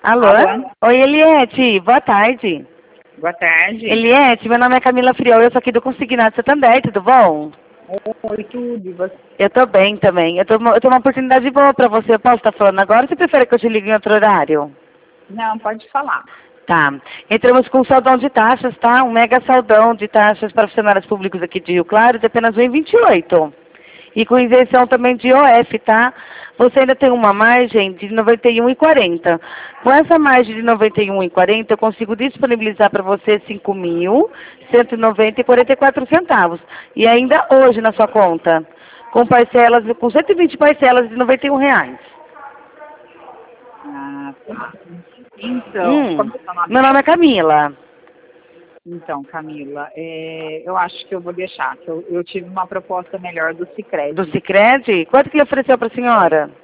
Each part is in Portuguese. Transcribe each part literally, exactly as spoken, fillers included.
Alô? Alô? Oi, Eliette. Boa tarde. Boa tarde. Eliette, meu nome é Camila Friol, eu sou aqui do Consignado Santander, tudo bom? Oi, tudo. E você? Eu tô bem também. Eu tô, eu tô uma oportunidade boa pra você. Eu posso estar falando agora ou você prefere que eu te ligue em outro horário? Não, pode falar. Tá. Entramos com um saldão de taxas, tá? Um mega saldão de taxas para funcionários públicos aqui de Rio Claro de apenas um vírgula vinte e oito. E com isenção também de O F, tá? Você ainda tem uma margem de noventa e um reais e quarenta centavos. Com essa margem de noventa e um reais e quarenta centavos, eu consigo disponibilizar para você cinco mil cento e noventa reais e quarenta e quatro centavos. E ainda hoje na sua conta, com parcelas, com cento e vinte parcelas de noventa e um reais. Ah, tá. Então, Hum, como é seu nome meu nome é mesmo? Camila. Então, Camila, é, eu acho que eu vou deixar. Que eu, eu tive uma proposta melhor do Do Sicredi. Sicredi? Quanto que ele ofereceu para a É. senhora?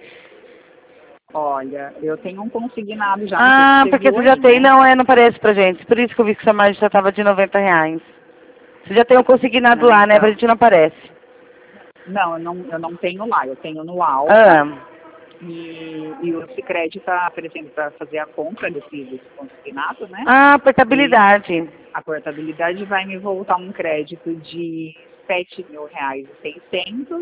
Olha, eu tenho um consignado já, não sei se Ah, você porque viu você já aí, tem. né? Não, é, não parece pra gente. Por isso que eu vi que sua margem já estava de noventa reais. Você já tem um consignado Ah, lá, né? Pra então. gente não aparece. Não, eu não, eu não tenho lá, eu tenho no Alfa. Ah, E, e o Sicredi está, por exemplo, para fazer a compra desse, desse consignado, né? ah, E portabilidade. a portabilidade vai me voltar um crédito de sete mil reais e seiscentos,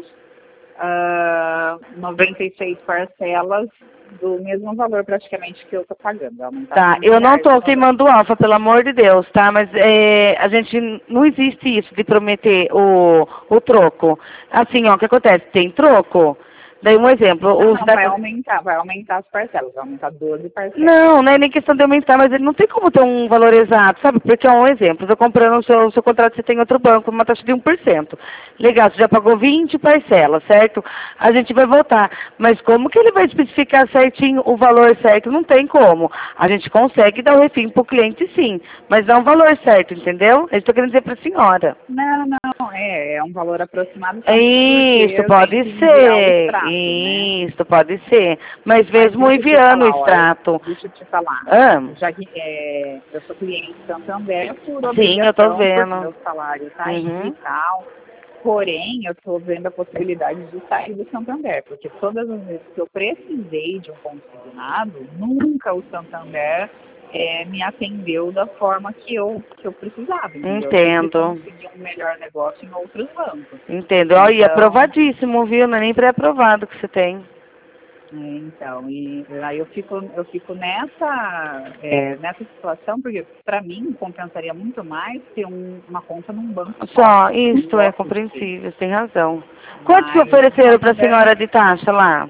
uh, noventa e seis parcelas do mesmo valor praticamente que eu estou pagando. Vai aumentar Tá, cinco eu não reais o tô valor. queimando alfa, pelo amor de Deus, tá? Mas é, a gente, não existe isso de prometer o, o troco. Assim, ó, o que acontece? Tem troco. Daí um exemplo, Não, os não, vai aumentar, vai aumentar as parcelas, vai aumentar doze parcelas. Não, não é nem questão de aumentar, mas ele não tem como ter um valor exato, sabe? Porque é um exemplo, estou comprando o seu, o seu contrato, você tem outro banco, uma taxa de um por cento. Legal, você já pagou vinte parcelas, certo? A gente vai voltar. Mas como que ele vai especificar certinho o valor certo? Não tem como. A gente consegue dar o refim para o cliente, sim, mas dá um valor certo, entendeu? Eu estou querendo dizer para a senhora. Não, não, é, é um valor aproximado somente porque Isso, eu tenho pode que enviar o ser. extrato, né? Isso, pode ser. Mas Mas mesmo deixa eu te enviando o falar, ó, eu, extrato. deixa eu te falar. Ah, Já que é, eu sou cliente do Santander por sim, eu tô obrigação, porque vendo. meu salário está aí e Uhum. tal. Porém, eu estou vendo a possibilidade de sair do Santander, porque todas as vezes que eu precisei de um consignado, nunca o Santander é, me atendeu da forma que eu, que eu precisava, entendeu? Eu sempre Entendo. consegui um melhor negócio em outros bancos. Entendo. Ó, e Então, aprovadíssimo, viu? Não é nem pré-aprovado que você tem. é, então, e aí eu fico, eu fico nessa, é, nessa situação, porque para mim compensaria muito mais ter um- uma conta num banco só. Só, Eu não isto é gosto de ter. compreensível, você tem razão. Quanto que Mas o ofereceram para a Santander senhora de taxa lá?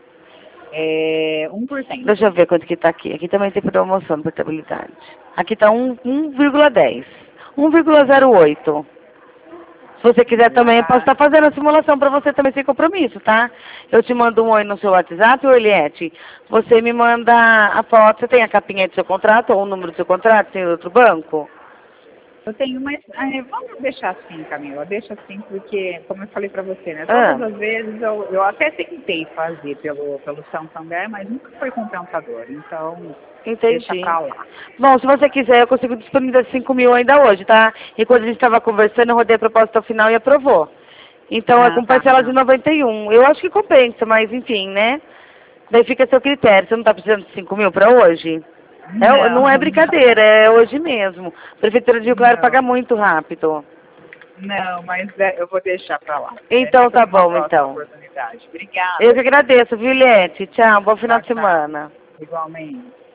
é um por cento. Deixa eu ver quanto que está aqui. Aqui também tem promoção de portabilidade. Aqui está um, um vírgula dez. um vírgula zero oito. Se você quiser também, eu posso Lá, estar fazendo a simulação para você também sem compromisso, tá? Eu te mando um oi no seu WhatsApp, ô Eliette. Você me manda a foto, você tem a capinha do seu contrato ou o número do seu contrato, tem outro banco? eu tenho mais. ah, é, vamos deixar assim, Camila. Deixa assim, porque, como eu falei para você, né? Todas Ah, as vezes eu, eu até tentei fazer pelo, pelo Santander, mas nunca foi compensador. Então, deixa entendi. pra lá. Bom, se você quiser, eu consigo disponibilizar cinco mil ainda hoje, tá? E quando a gente estava conversando, eu rodei a proposta ao final e aprovou. Então é Ah, com tá, parcela de não. noventa e um. Eu acho que compensa, mas enfim, né? Daí fica a seu critério. Você não está precisando de cinco mil para hoje? É, Não, não é não, brincadeira, é hoje mesmo. A Prefeitura de Rio Claro paga não. muito rápido. Não, mas é, eu vou deixar pra lá. É, Então fica tá numa bom, próxima então. oportunidade. Eu Obrigada, que viu? agradeço, viu, Liette? Tchau, bom final Tchau, de tchau. semana. Igualmente.